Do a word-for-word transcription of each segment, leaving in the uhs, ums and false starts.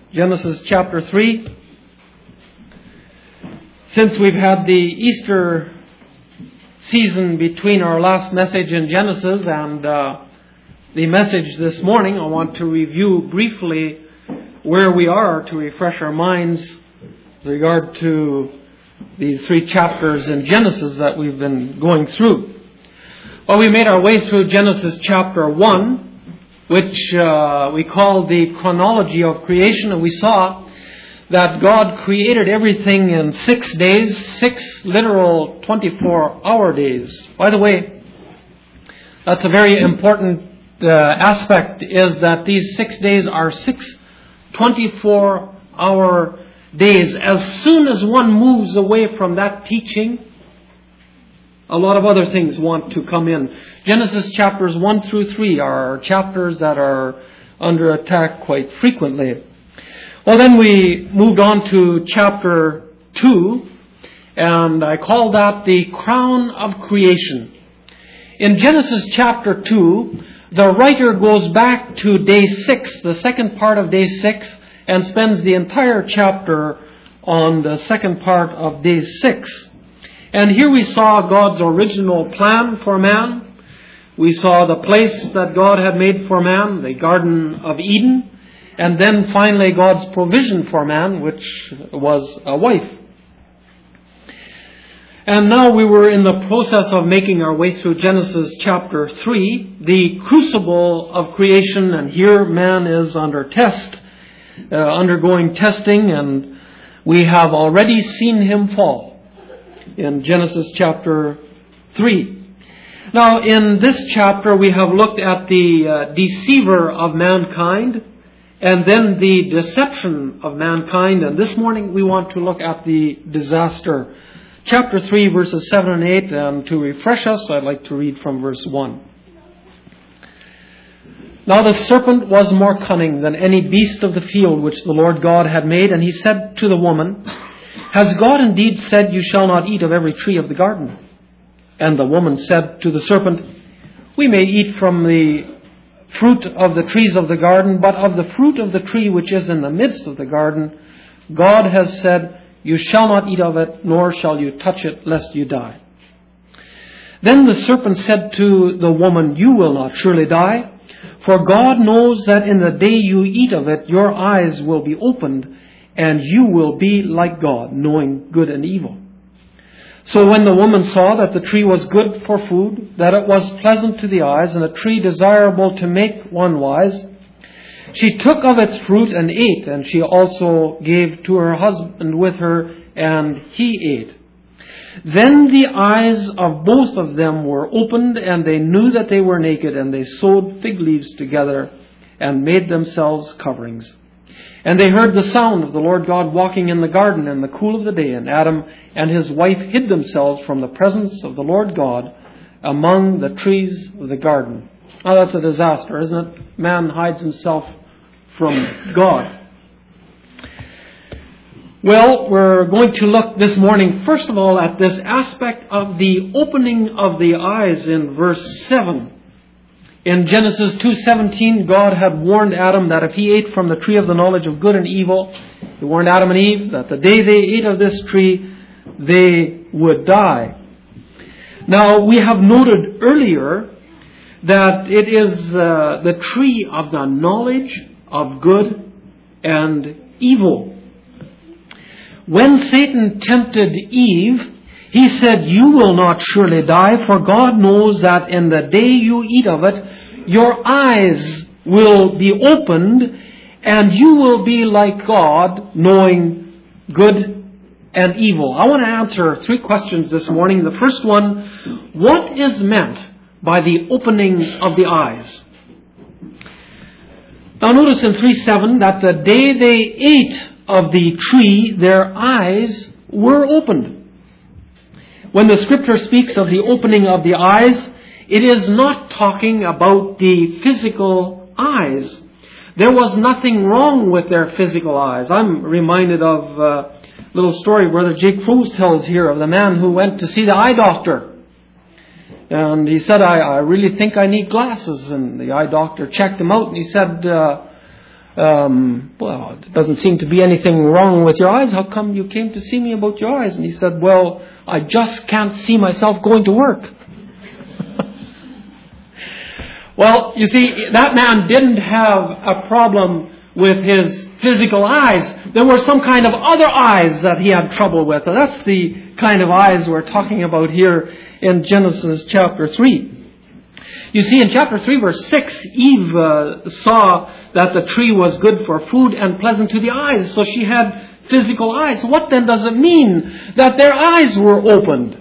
Genesis chapter three. Since we've had the Easter season between our last message in Genesis and uh, the message this morning, I want to review briefly where we are to refresh our minds with regard to these three chapters in Genesis that we've been going through. Well, we made our way through Genesis chapter one, which uh, we call the chronology of creation, and we saw that God created everything in six days, six literal twenty-four hour days. By the way, that's a very important uh, aspect, is that these six days are six twenty-four hour days. As soon as one moves away from that teaching, a lot of other things want to come in. Genesis chapters one through three are chapters that are under attack quite frequently. Well, then we moved on to chapter two, and I call that the crown of creation. In Genesis chapter two, the writer goes back to day six, the second part of day six, and spends the entire chapter on the second part of day six. And here we saw God's original plan for man. We saw the place that God had made for man, the Garden of Eden. And then finally God's provision for man, which was a wife. And now we were in the process of making our way through Genesis chapter three, the crucible of creation. And here man is under test, uh, undergoing testing, and we have already seen him fall in Genesis chapter three. Now, in this chapter, we have looked at the uh, deceiver of mankind, and then the deception of mankind. And this morning, we want to look at the disaster. Chapter three, verses seven and eight. And to refresh us, I'd like to read from verse one. Now the serpent was more cunning than any beast of the field which the Lord God had made. And he said to the woman, "Has God indeed said, you shall not eat of every tree of the garden?" And the woman said to the serpent, "We may eat from the fruit of the trees of the garden, but of the fruit of the tree which is in the midst of the garden, God has said, you shall not eat of it, nor shall you touch it, lest you die." Then the serpent said to the woman, "You will not surely die, for God knows that in the day you eat of it, your eyes will be opened, and you will be like God, knowing good and evil." So when the woman saw that the tree was good for food, that it was pleasant to the eyes, and a tree desirable to make one wise, she took of its fruit and ate, and she also gave to her husband with her, and he ate. Then the eyes of both of them were opened, and they knew that they were naked, and they sewed fig leaves together and made themselves coverings. And they heard the sound of the Lord God walking in the garden in the cool of the day, and Adam and his wife hid themselves from the presence of the Lord God among the trees of the garden. Now that's a disaster, isn't it? Man hides himself from God. Well, we're going to look this morning, first of all, at this aspect of the opening of the eyes in verse seven. In Genesis two seventeen, God had warned Adam that if he ate from the tree of the knowledge of good and evil, he warned Adam and Eve that the day they ate of this tree, they would die. Now, we have noted earlier that it is uh, the tree of the knowledge of good and evil. When Satan tempted Eve, he said, "You will not surely die, for God knows that in the day you eat of it, your eyes will be opened, and you will be like God, knowing good and evil." I want to answer three questions this morning. The first one, what is meant by the opening of the eyes? Now notice in three seven that the day they ate of the tree, their eyes were opened. When the scripture speaks of the opening of the eyes, it is not talking about the physical eyes. There was nothing wrong with their physical eyes. I'm reminded of a little story Brother Jake Froese tells here of the man who went to see the eye doctor. And he said, I, I really think I need glasses. And the eye doctor checked him out and he said, uh, um, well, it doesn't seem to be anything wrong with your eyes. How come you came to see me about your eyes? And he said, well, I just can't see myself going to work. Well, you see, that man didn't have a problem with his physical eyes. There were some kind of other eyes that he had trouble with. And that's the kind of eyes we're talking about here in Genesis chapter three. You see, in chapter three, verse six, Eve uh, saw that the tree was good for food and pleasant to the eyes. So she had physical eyes. What then does it mean that their eyes were opened?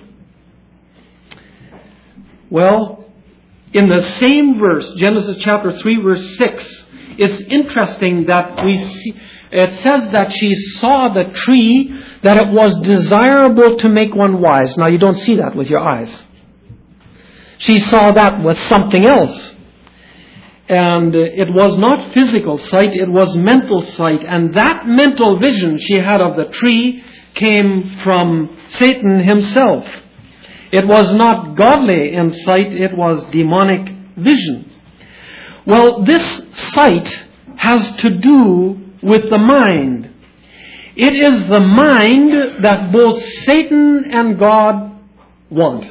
Well, in the same verse, Genesis chapter three, verse six, it's interesting that we see, it says that she saw the tree, that it was desirable to make one wise. Now, you don't see that with your eyes. She saw that with something else. And it was not physical sight, it was mental sight. And that mental vision she had of the tree came from Satan himself. It was not godly insight, it was demonic vision. Well, this sight has to do with the mind. It is the mind that both Satan and God want.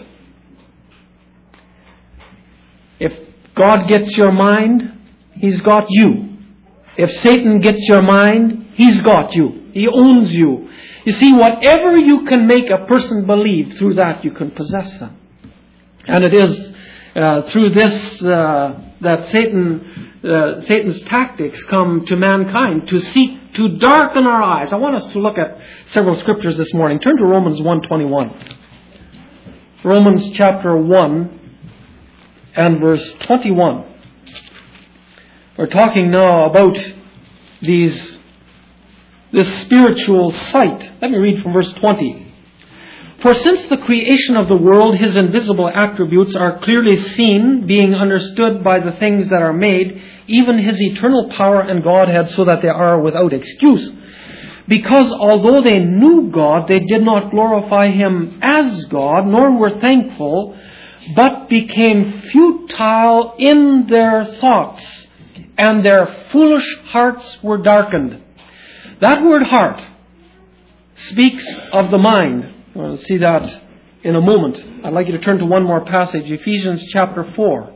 If God gets your mind, He's got you. If Satan gets your mind, he's got you. He owns you. You see, whatever you can make a person believe, through that you can possess them. And it is uh, through this uh, that Satan, uh, Satan's tactics come to mankind, to seek to darken our eyes. I want us to look at several scriptures this morning. Turn to Romans one twenty-one. Romans chapter one and verse twenty-one. We're talking now about these this spiritual sight. Let me read from verse twenty. For since the creation of the world, His invisible attributes are clearly seen, being understood by the things that are made, even His eternal power and Godhead, so that they are without excuse. Because although they knew God, they did not glorify Him as God, nor were thankful, but became futile in their thoughts, and their foolish hearts were darkened. That word heart speaks of the mind. We'll see that in a moment. I'd like you to turn to one more passage, Ephesians chapter four.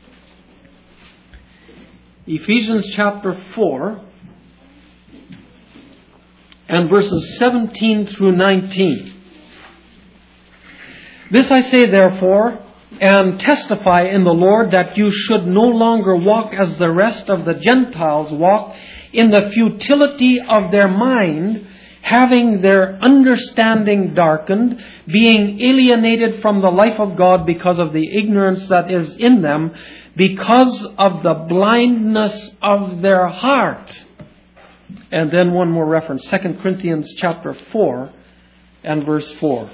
Ephesians chapter four and verses seventeen through nineteen. This I say therefore, and testify in the Lord, that you should no longer walk as the rest of the Gentiles walk, in the futility of their mind, having their understanding darkened, being alienated from the life of God because of the ignorance that is in them, because of the blindness of their heart. And then one more reference, Second Corinthians chapter four and verse four.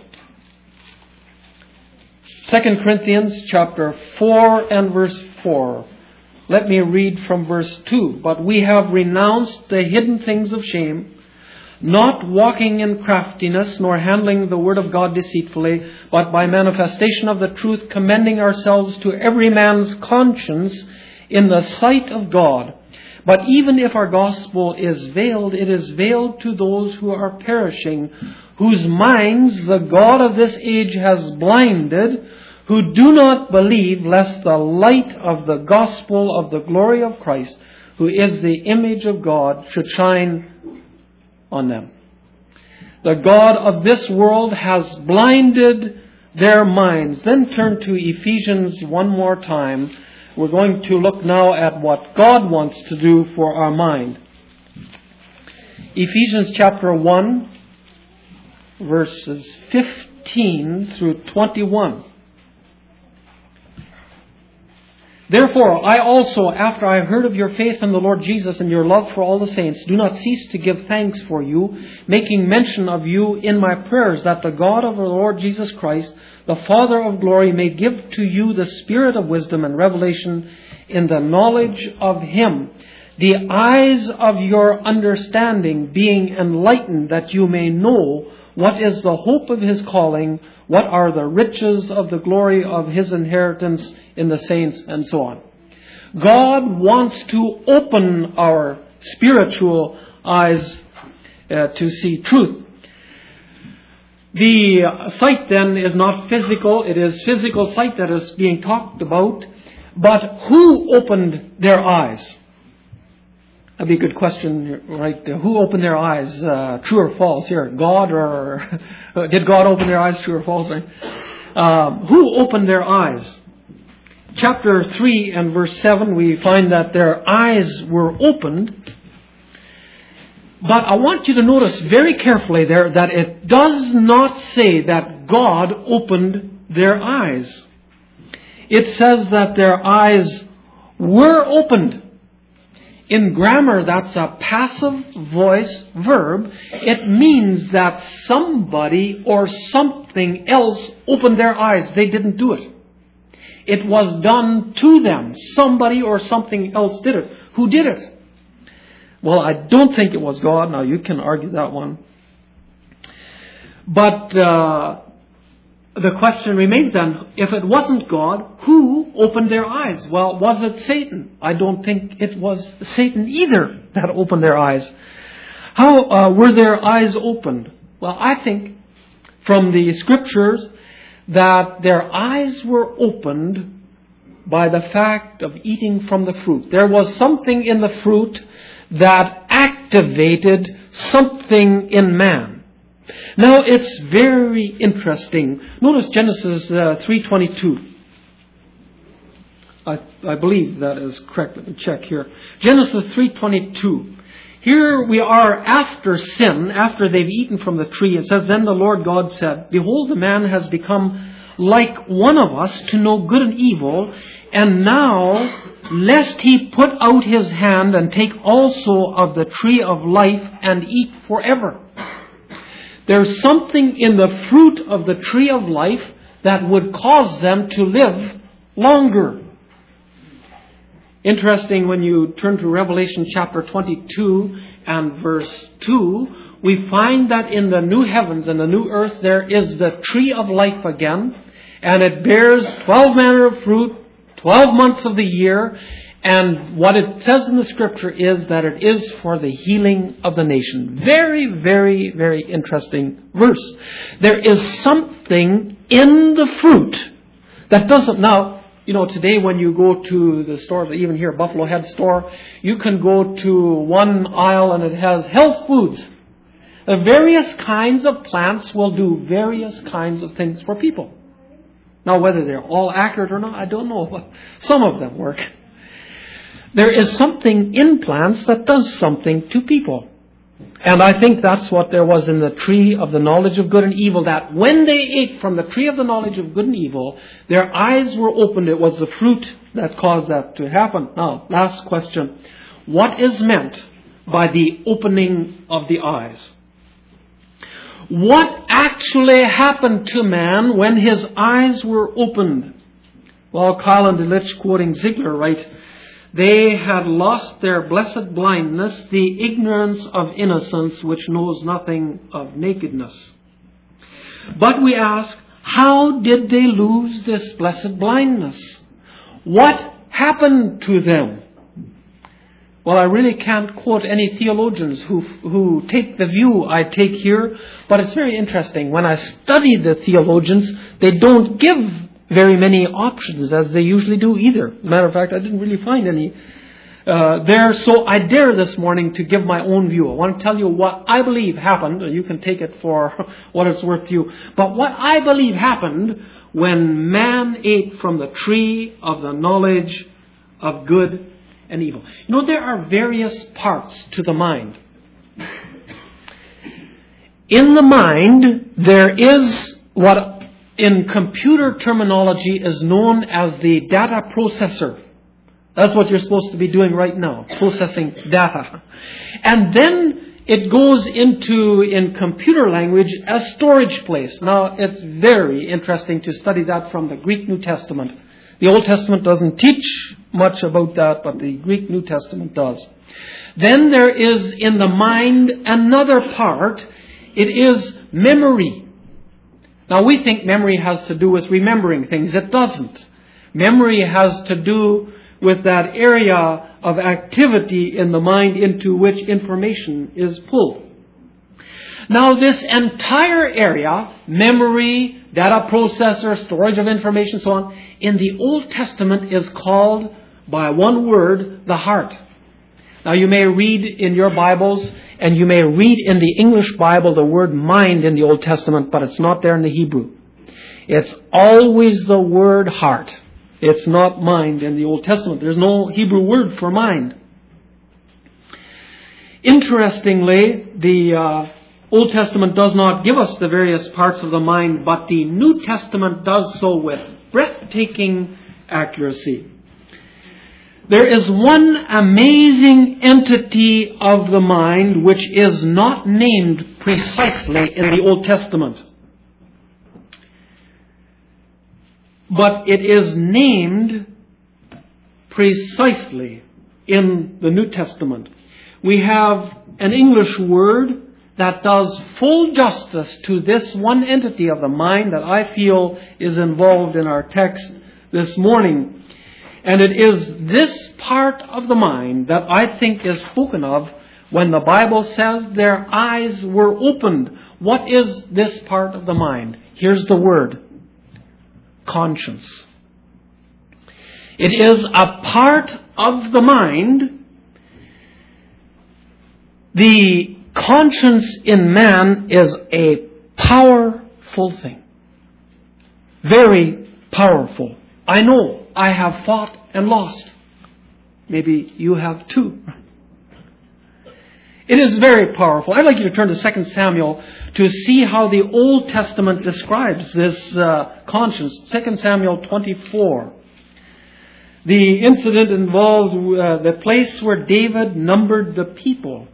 Second Corinthians chapter four and verse four. Let me read from verse two. But we have renounced the hidden things of shame, not walking in craftiness, nor handling the word of God deceitfully, but by manifestation of the truth, commending ourselves to every man's conscience in the sight of God. But even if our gospel is veiled, it is veiled to those who are perishing, whose minds the God of this age has blinded, who do not believe, lest the light of the gospel of the glory of Christ, who is the image of God, should shine on them. The God of this world has blinded their minds. Then turn to Ephesians one more time. We're going to look now at what God wants to do for our mind. Ephesians chapter one, verses fifteen through twenty-one. Therefore, I also, after I heard of your faith in the Lord Jesus and your love for all the saints, do not cease to give thanks for you, making mention of you in my prayers, that the God of our Lord Jesus Christ, the Father of glory, may give to you the spirit of wisdom and revelation in the knowledge of Him, the eyes of your understanding being enlightened, that you may know what is the hope of His calling, what are the riches of the glory of His inheritance in the saints, and so on. God wants to open our spiritual eyes uh, to see truth. The sight then is not physical, it is physical sight that is being talked about. But who opened their eyes? That'd be a good question, right? Who opened their eyes? Uh, true or false here? God or... did God open their eyes, true or false? Um, who opened their eyes? Chapter three and verse seven, we find that their eyes were opened. But I want you to notice very carefully there that it does not say that God opened their eyes. It says that their eyes were opened. In grammar, that's a passive voice verb. It means that somebody or something else opened their eyes. They didn't do it. It was done to them. Somebody or something else did it. Who did it? Well, I don't think it was God. Now, you can argue that one. But uh, the question remains then, if it wasn't God, who opened their eyes? Well, was it Satan? I don't think it was Satan either that opened their eyes. How uh, were their eyes opened? Well, I think from the Scriptures that their eyes were opened by the fact of eating from the fruit. There was something in the fruit that activated something in man. Now, it's very interesting. Notice Genesis uh, three twenty-two. I, I believe that is correct. Let me check here. Genesis three twenty-two. Here we are after sin, after they've eaten from the tree. It says, "Then the Lord God said, Behold, the man has become like one of us to know good and evil, and now, lest he put out his hand and take also of the tree of life and eat forever." There's something in the fruit of the tree of life that would cause them to live longer. Interesting, when you turn to Revelation chapter twenty-two and verse two, we find that in the new heavens and the new earth there is the tree of life again, and it bears twelve manner of fruit, twelve months of the year, and what it says in the Scripture is that it is for the healing of the nation. Very, very, very interesting verse. There is something in the fruit that doesn't... Now, you know, today when you go to the store, even here, Buffalo Head store, you can go to one aisle and it has health foods. The various kinds of plants will do various kinds of things for people. Now, whether they're all accurate or not, I don't know, but some of them work. There is something in plants that does something to people. And I think that's what there was in the tree of the knowledge of good and evil, that when they ate from the tree of the knowledge of good and evil, their eyes were opened. It was the fruit that caused that to happen. Now, last question. What is meant by the opening of the eyes? What actually happened to man when his eyes were opened? Well, Kyle and Delitzsch, quoting Ziegler, write, "They had lost their blessed blindness, the ignorance of innocence which knows nothing of nakedness." But we ask, how did they lose this blessed blindness? What happened to them? Well, I really can't quote any theologians who who take the view I take here, but it's very interesting. When I study the theologians, they don't give very many options as they usually do either. As a matter of fact, I didn't really find any uh, there, so I dare this morning to give my own view. I want to tell you what I believe happened. You can take it for what it's worth to you. But what I believe happened when man ate from the tree of the knowledge of good and evil. You know, there are various parts to the mind. In the mind, there is what in computer terminology is known as the data processor. That's what you're supposed to be doing right now, processing data. And then it goes into, in computer language, a storage place. Now, it's very interesting to study that from the Greek New Testament. The Old Testament doesn't teach much about that, but the Greek New Testament does. Then there is in the mind another part. It is memory. Now, we think memory has to do with remembering things. It doesn't. Memory has to do with that area of activity in the mind into which information is pulled. Now, this entire area, memory, data processor, storage of information, so on, in the Old Testament is called by one word, the heart. Now, you may read in your Bibles, and you may read in the English Bible the word mind in the Old Testament, but it's not there in the Hebrew. It's always the word heart. It's not mind in the Old Testament. There's no Hebrew word for mind. Interestingly, the uh, Old Testament does not give us the various parts of the mind, but the New Testament does so with breathtaking accuracy. There is one amazing entity of the mind which is not named precisely in the Old Testament, but it is named precisely in the New Testament. We have an English word that does full justice to this one entity of the mind that I feel is involved in our text this morning. And it is this part of the mind that I think is spoken of when the Bible says their eyes were opened. What is this part of the mind? Here's the word: conscience. It is a part of the mind. The conscience in man is a powerful thing. Very powerful. I know I have fought and lost. Maybe you have too. It is very powerful. I'd like you to turn to Second Samuel to see how the Old Testament describes this uh, conscience. Second Samuel twenty-four. The incident involves uh, the place where David numbered the people.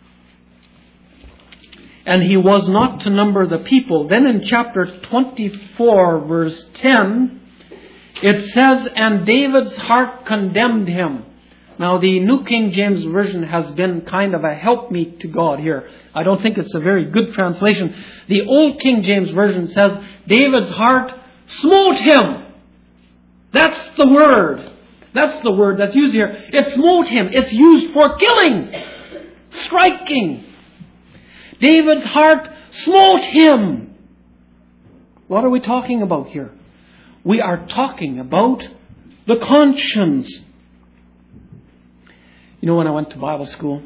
And he was not to number the people. Then in chapter twenty-four, verse ten, it says, "And David's heart condemned him." Now, the New King James Version has been kind of a helpmeet to God here. I don't think it's a very good translation. The Old King James Version says, David's heart smote him. That's the word. That's the word that's used here. It smote him. It's used for killing, striking. David's heart smote him. What are we talking about here? We are talking about the conscience. You know, when I went to Bible school,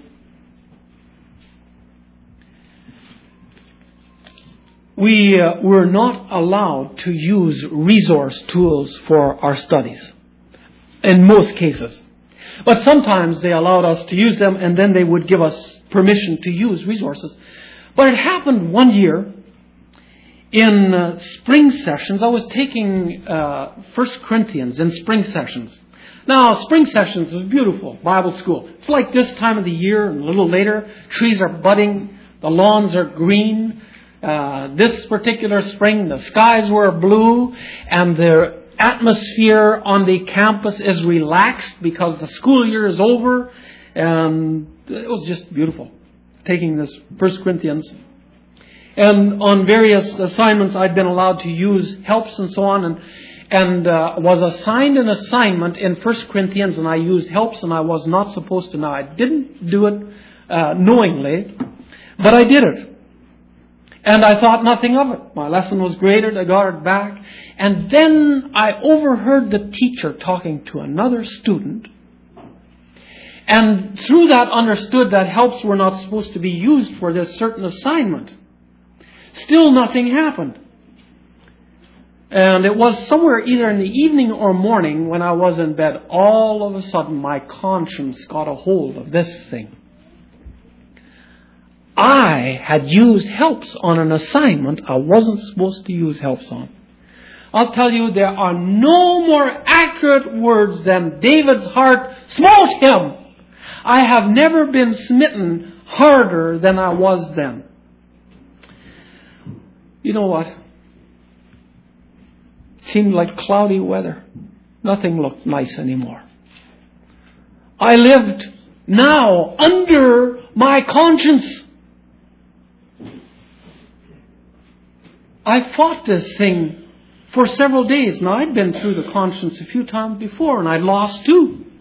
we uh, were not allowed to use resource tools for our studies, in most cases. But sometimes they allowed us to use them, and then they would give us permission to use resources. But it happened one year in uh, spring sessions. I was taking uh, First Corinthians in spring sessions. Now, spring sessions is beautiful, Bible school. It's like this time of the year and a little later. Trees are budding. The lawns are green. Uh, this particular spring, the skies were blue, and the atmosphere on the campus is relaxed because the school year is over. And it was just beautiful, taking this First Corinthians. And on various assignments, I'd been allowed to use helps and so on, and and uh, was assigned an assignment in First Corinthians, and I used helps, and I was not supposed to. Now, I didn't do it uh, knowingly, but I did it. And I thought nothing of it. My lesson was graded, I got it back. And then I overheard the teacher talking to another student, and through that understood that helps were not supposed to be used for this certain assignment. Still nothing happened. And it was somewhere either in the evening or morning when I was in bed, all of a sudden my conscience got a hold of this thing. I had used helps on an assignment I wasn't supposed to use helps on. I'll tell you, there are no more accurate words than David's heart smote him. I have never been smitten harder than I was then. You know what? It seemed like cloudy weather. Nothing looked nice anymore. I lived now under my conscience. I fought this thing for several days. Now, I'd been through the conscience a few times before, and I'd lost too.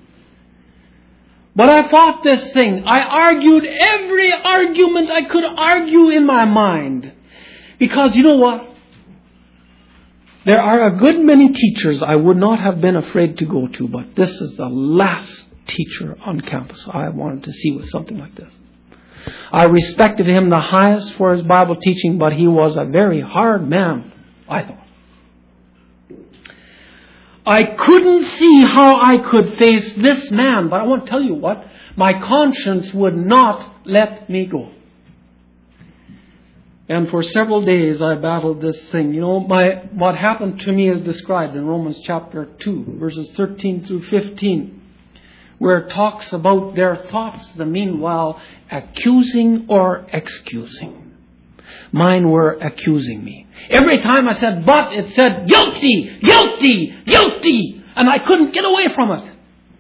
But I fought this thing. I argued every argument I could argue in my mind. Because you know what? There are a good many teachers I would not have been afraid to go to, but this is the last teacher on campus I wanted to see with something like this. I respected him the highest for his Bible teaching, but he was a very hard man, I thought. I couldn't see how I could face this man, but I want to tell you what, my conscience would not let me go. And for several days I battled this thing. You know, my what happened to me is described in Romans chapter two, verses thirteen through fifteen, where it talks about their thoughts, the meanwhile, accusing or excusing. Mine were accusing me. Every time I said but, it said guilty, guilty, guilty, and I couldn't get away from it.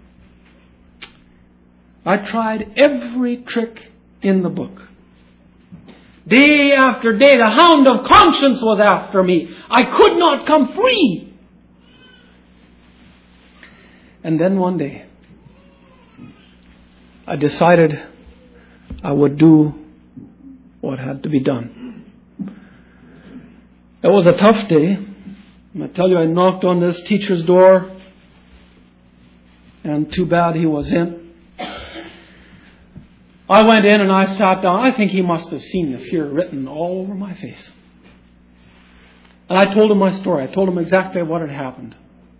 I tried every trick in the book. Day after day, the hound of conscience was after me. I could not come free. And then one day, I decided I would do what had to be done. It was a tough day. I tell you, I knocked on this teacher's door, and too bad he was in. I went in and I sat down. I think he must have seen the fear written all over my face. And I told him my story. I told him exactly what had happened.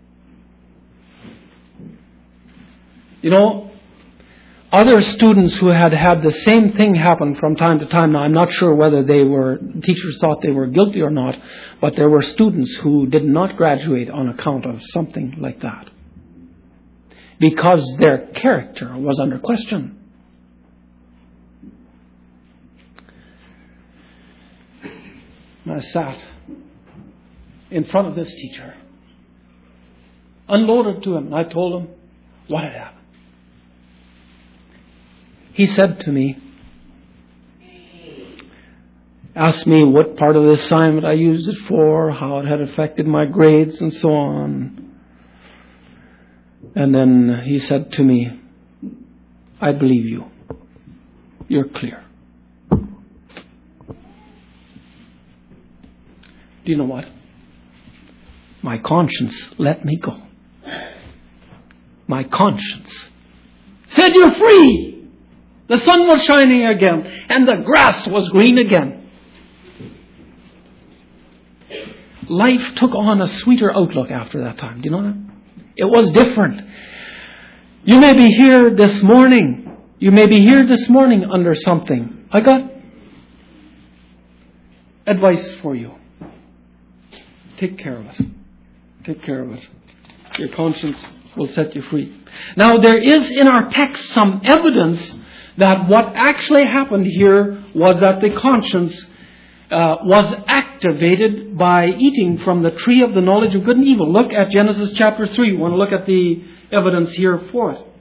You know, other students who had had the same thing happen from time to time, now I'm not sure whether they were, teachers thought they were guilty or not, but there were students who did not graduate on account of something like that. Because their character was under question. And I sat in front of this teacher, unloaded to him, and I told him what had happened. He said to me, asked me what part of the assignment I used it for, how it had affected my grades, and so on. And then he said to me, I believe you. You're clear. Do you know what? My conscience let me go. My conscience said, you're free. The sun was shining again, and the grass was green again. Life took on a sweeter outlook after that time. Do you know that? It was different. You may be here this morning. You may be here this morning under something. I got advice for you. Take care of it. Take care of it. Your conscience will set you free. Now, there is in our text some evidence that what actually happened here was that the conscience uh, was activated by eating from the tree of the knowledge of good and evil. Look at Genesis chapter three. We want to look at the evidence here for it.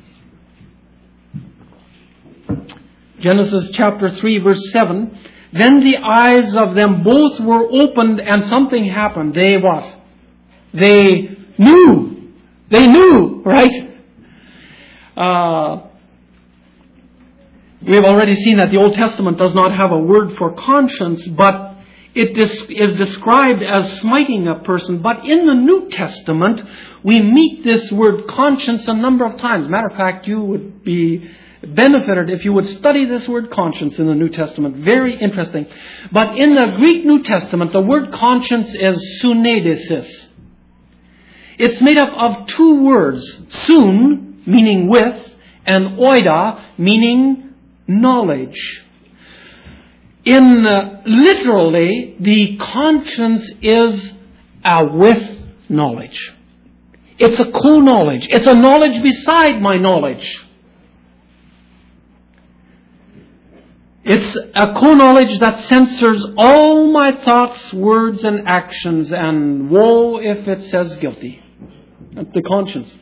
Genesis chapter three, verse seven. Then the eyes of them both were opened, and something happened. They what? They knew. They knew, right? Uh, we have already seen that the Old Testament does not have a word for conscience, but it is described as smiting a person. But in the New Testament, we meet this word conscience a number of times. Matter of fact, you would be benefited if you would study this word conscience in the New Testament. Very interesting. But in the Greek New Testament, the word conscience is suneidesis. It's made up of two words. Sun, meaning with, and oida, meaning knowledge. In uh, literally, the conscience is a with knowledge. It's a co-knowledge. It's a knowledge beside my knowledge. It's a co-knowledge that censors all my thoughts, words, and actions, and woe if it says guilty. That's the conscience.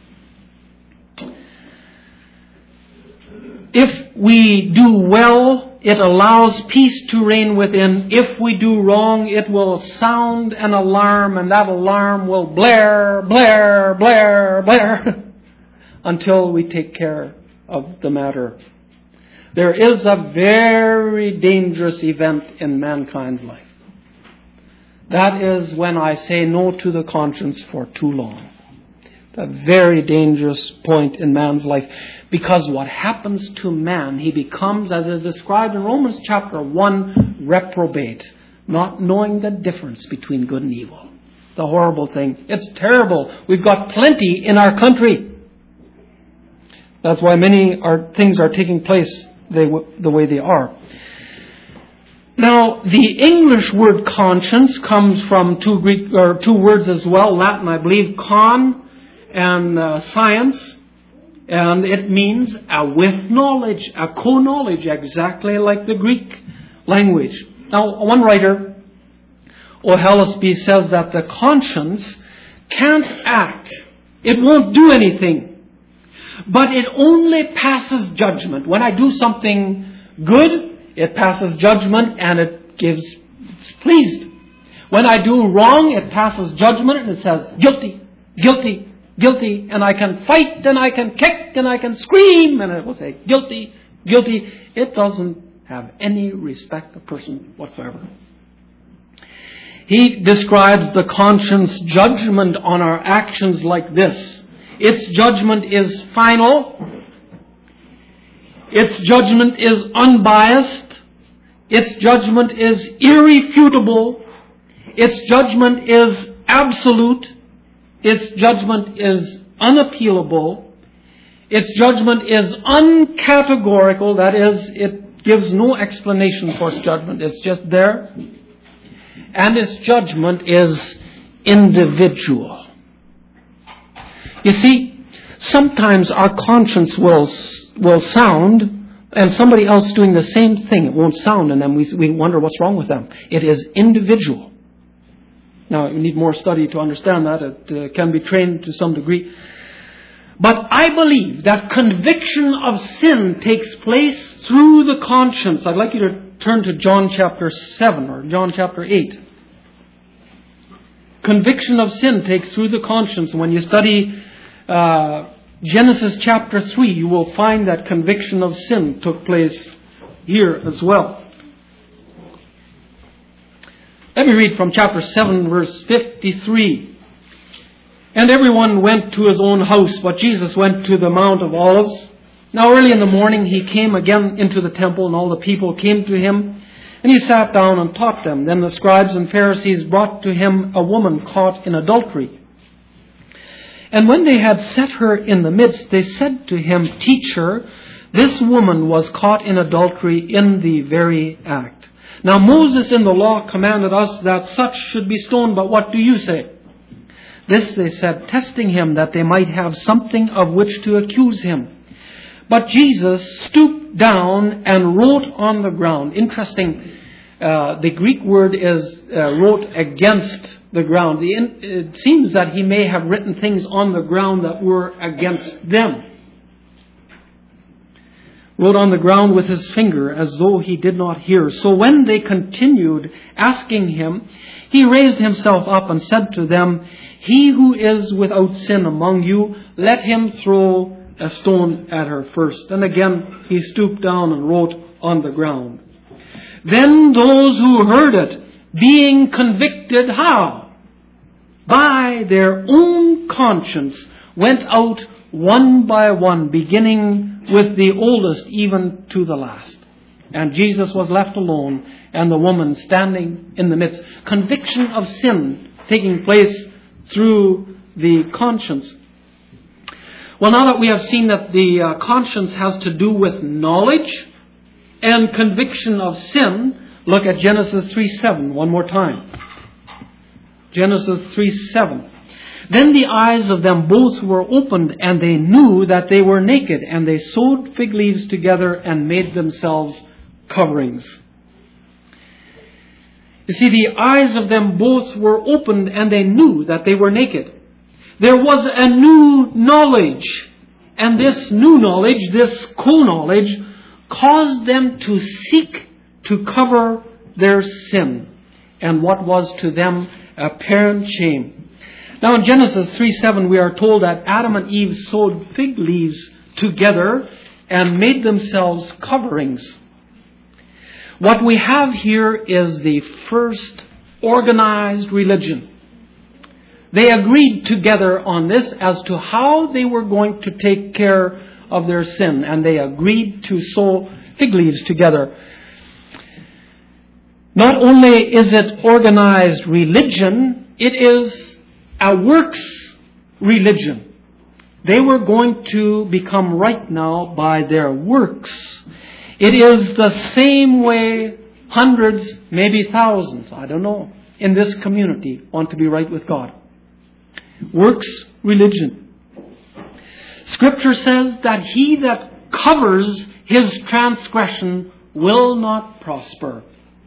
If we do well, it allows peace to reign within. If we do wrong, it will sound an alarm, and that alarm will blare, blare, blare, blare, until we take care of the matter. There is a very dangerous event in mankind's life. That is when I say no to the conscience for too long. A very dangerous point in man's life. Because what happens to man, he becomes, as is described in Romans chapter one, reprobate, not knowing the difference between good and evil. The horrible thing. It's terrible. We've got plenty in our country. That's why many are, things are taking place they, the way they are. Now, the English word conscience comes from two Greek or two words as well, Latin, I believe, con and uh, science, and it means a with knowledge, a co-knowledge, exactly like the Greek language. Now, one writer, O. Hellesby, says that the conscience can't act. It won't do anything. But it only passes judgment. When I do something good, it passes judgment and it gives, it's pleased. When I do wrong, it passes judgment and it says, guilty, guilty, guilty. And I can fight and I can kick and I can scream and it will say, guilty, guilty. It doesn't have any respect of person whatsoever. He describes the conscience judgment on our actions like this. Its judgment is final. Its judgment is unbiased. Its judgment is irrefutable. Its judgment is absolute. Its judgment is unappealable. Its judgment is uncategorical. That is, it gives no explanation for its judgment. It's just there. And its judgment is individual. You see, sometimes our conscience will will sound, and somebody else doing the same thing, it won't sound, and then we we wonder what's wrong with them. It is individual. Now, you need more study to understand that. It uh, can be trained to some degree. But I believe that conviction of sin takes place through the conscience. I'd like you to turn to John chapter seven or John chapter eight. Conviction of sin takes through the conscience. When you study uh, Genesis chapter three, you will find that conviction of sin took place here as well. Let me read from chapter seven, verse fifty-three. And everyone went to his own house, but Jesus went to the Mount of Olives. Now early in the morning he came again into the temple, and all the people came to him. And he sat down and taught them. Then the scribes and Pharisees brought to him a woman caught in adultery. And when they had set her in the midst, they said to him, Teacher, this woman was caught in adultery in the very act. Now Moses in the law commanded us that such should be stoned, but what do you say? This they said, testing him that they might have something of which to accuse him. But Jesus stooped down and wrote on the ground. Interesting, uh, the Greek word is uh, wrote against the ground. The, it seems that he may have written things on the ground that were against them. Wrote on the ground with his finger as though he did not hear. So when they continued asking him, he raised himself up and said to them, He who is without sin among you, let him throw a stone at her first. And again he stooped down and wrote on the ground. Then those who heard it, being convicted, how? By their own conscience, went out one by one, beginning with the oldest even to the last. And Jesus was left alone, and the woman standing in the midst. Conviction of sin taking place through the conscience. Well, now that we have seen that the uh, conscience has to do with knowledge and conviction of sin, look at Genesis three seven one more time. Genesis three seven. Then the eyes of them both were opened, and they knew that they were naked, and they sewed fig leaves together and made themselves coverings. You see, the eyes of them both were opened, and they knew that they were naked. There was a new knowledge, and this new knowledge, this co-knowledge, caused them to seek to cover their sin and what was to them apparent shame. Now in Genesis three seven we are told that Adam and Eve sewed fig leaves together and made themselves coverings. What we have here is the first organized religion. They agreed together on this as to how they were going to take care of their sin, and they agreed to sew fig leaves together. Not only is it organized religion, it is a works religion. They were going to become right now by their works. It is the same way hundreds, maybe thousands, I don't know, in this community want to be right with God. Works religion. Scripture says that he that covers his transgression will not prosper.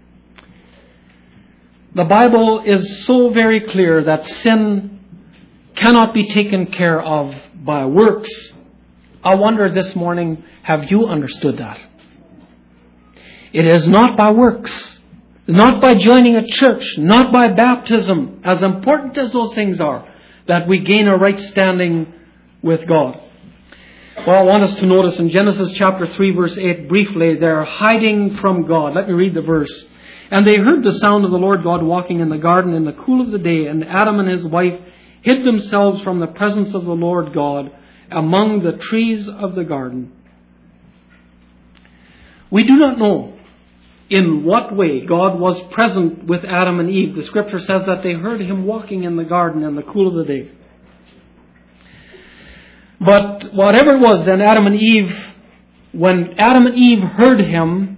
The Bible is so very clear that sin cannot be taken care of by works. I wonder this morning, have you understood that? It is not by works, not by joining a church, not by baptism, as important as those things are, that we gain a right standing with God. Well, I want us to notice in Genesis chapter three, verse eight, briefly, they're hiding from God. Let me read the verse. And they heard the sound of the Lord God walking in the garden in the cool of the day, and Adam and his wife hid themselves from the presence of the Lord God among the trees of the garden. We do not know in what way God was present with Adam and Eve. The Scripture says that they heard him walking in the garden in the cool of the day. But whatever it was, then Adam and Eve, when Adam and Eve heard him,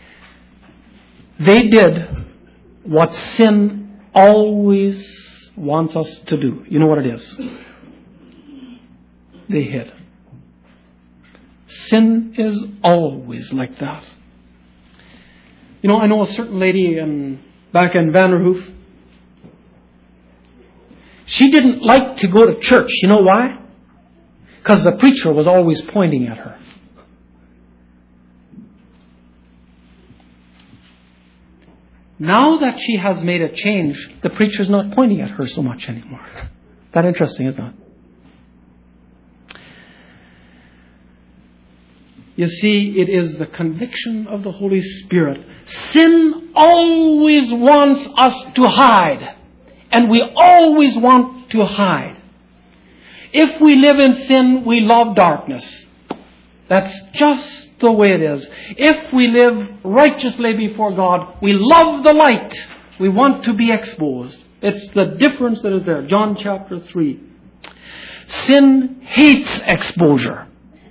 they did what sin always wants us to do. You know what it is? They hid. Sin is always like that. You know, I know a certain lady in, back in Vanderhoof. She didn't like to go to church. You know why? Because the preacher was always pointing at her. Now that she has made a change, the preacher's not pointing at her so much anymore. That interesting, isn't it? You see, it is the conviction of the Holy Spirit. Sin always wants us to hide. And we always want to hide. If we live in sin, we love darkness. That's just the way it is. If we live righteously before God, we love the light. We want to be exposed. It's the difference that is there. John chapter three. Sin hates exposure.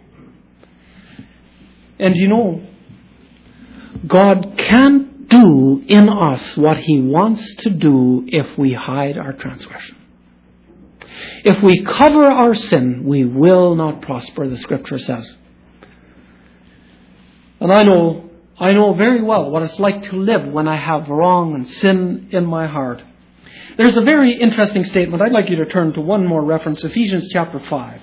And you know, God can't do in us what He wants to do if we hide our transgression. If we cover our sin, we will not prosper, the Scripture says. And I know, I know very well what it's like to live when I have wrong and sin in my heart. There's a very interesting statement. I'd like you to turn to one more reference, Ephesians chapter five.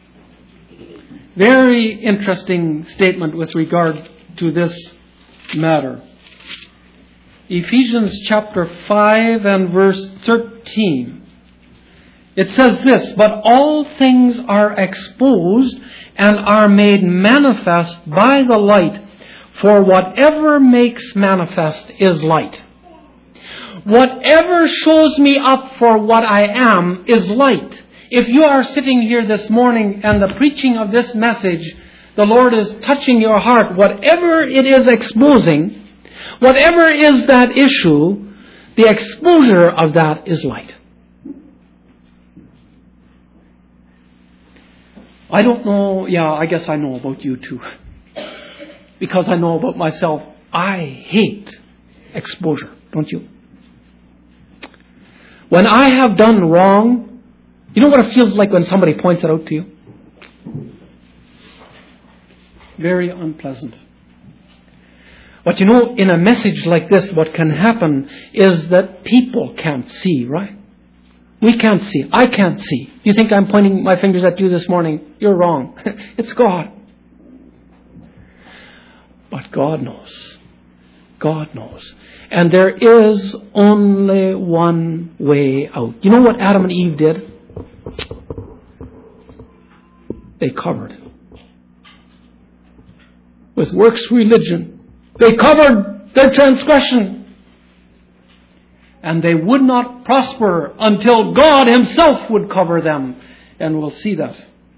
Very interesting statement with regard to this matter. Ephesians chapter five and verse thirteen. It says this, but all things are exposed and are made manifest by the light, for whatever makes manifest is light. Whatever shows me up for what I am is light. If you are sitting here this morning and the preaching of this message, the Lord is touching your heart, whatever it is exposing, whatever is that issue, the exposure of that is light. I don't know, yeah, I guess I know about you too. Because I know about myself, I hate exposure, don't you? When I have done wrong, you know what it feels like when somebody points it out to you? Very unpleasant. But you know, in a message like this, what can happen is that people can't see, right? We can't see. I can't see. You think I'm pointing my fingers at you this morning? You're wrong. It's God. But God knows. God knows. And there is only one way out. You know what Adam and Eve did? They covered. with works religion. They covered their transgression. And they would not prosper until God Himself would cover them. And we'll see that.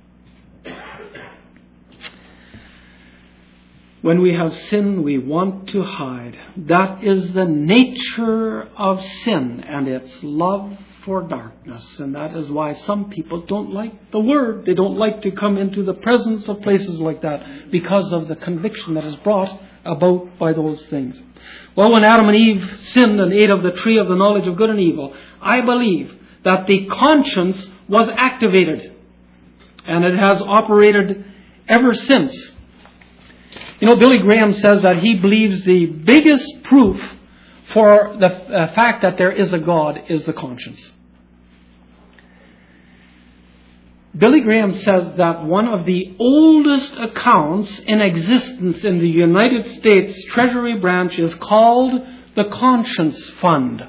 When we have sin, we want to hide. That is the nature of sin and its love for darkness. And that is why some people don't like the Word. They don't like to come into the presence of places like that because of the conviction that is brought about by those things. Well, when Adam and Eve sinned and ate of the tree of the knowledge of good and evil, I believe that the conscience was activated. And it has operated ever since. You know, Billy Graham says that he believes the biggest proof for the uh, fact that there is a God is the conscience. Billy Graham says that one of the oldest accounts in existence in the United States Treasury branch is called the Conscience Fund.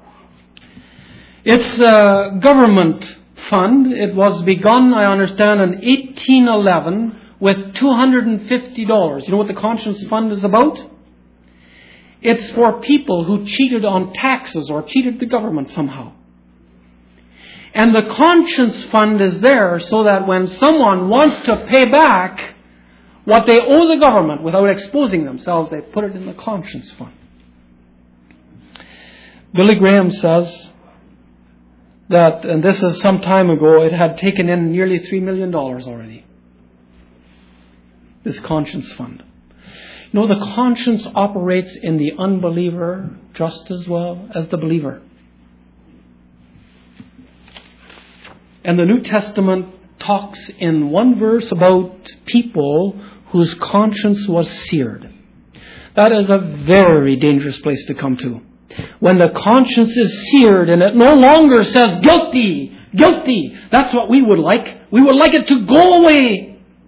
It's a government fund. It was begun, I understand, in eighteen eleven with two hundred fifty dollars. You know what the Conscience Fund is about? It's for people who cheated on taxes or cheated the government somehow. And the Conscience Fund is there so that when someone wants to pay back what they owe the government without exposing themselves, they put it in the Conscience Fund. Billy Graham says that, and this is some time ago, it had taken in nearly three million dollars already. This Conscience Fund. You know, the conscience operates in the unbeliever just as well as the believer. And the New Testament talks in one verse about people whose conscience was seared. That is a very dangerous place to come to. When the conscience is seared and it no longer says guilty, guilty. That's what we would like. We would like it to go away.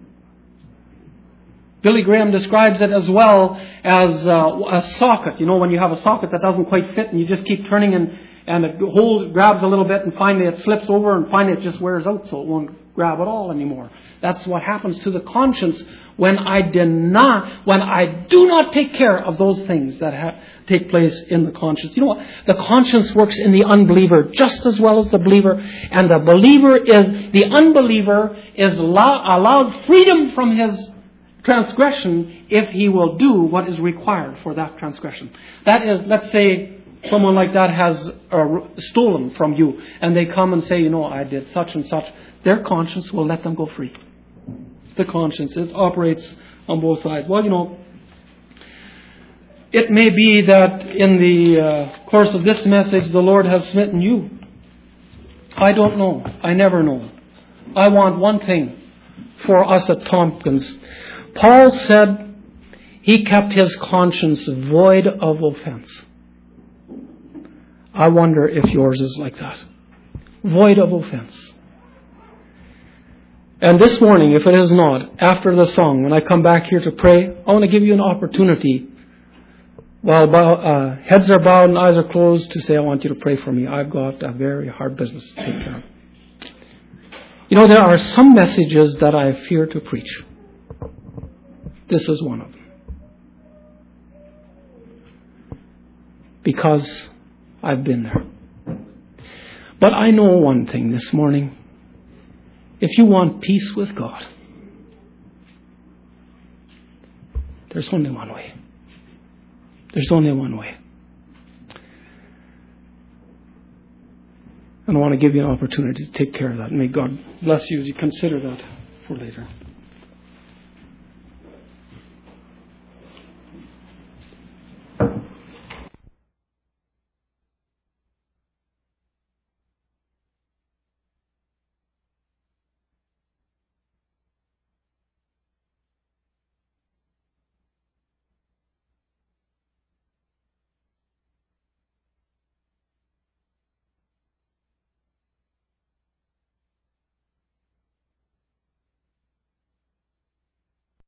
Billy Graham describes it as well as uh, a socket. You know, when you have a socket that doesn't quite fit and you just keep turning and, and it holds, grabs a little bit and finally it slips over and finally it just wears out so it won't grab at all anymore. That's what happens to the conscience when I deny, when I do not take care of those things that ha- take place in the conscience. You know what? The conscience works in the unbeliever just as well as the believer. And the believer is, the unbeliever is allow, allowed freedom from his transgression if he will do what is required for that transgression. That is, let's say someone like that has uh, stolen from you and they come and say, you know, I did such and such. Their conscience will let them go free. The conscience, it operates on both sides. Well, you know, it may be that in the uh, course of this message the Lord has smitten you. I don't know. I never know. I want one thing for us at Tompkins. Paul said he kept his conscience void of offense. I wonder if yours is like that. Void of offense. And this morning, if it is not, after the song, when I come back here to pray, I want to give you an opportunity while bow, uh, heads are bowed and eyes are closed to say, I want you to pray for me. I've got a very hard business to take care of. You know, there are some messages that I fear to preach. This is one of them. Because I've been there. But I know one thing this morning. If you want peace with God, there's only one way. There's only one way. And I want to give you an opportunity to take care of that. May God bless you as you consider that for later.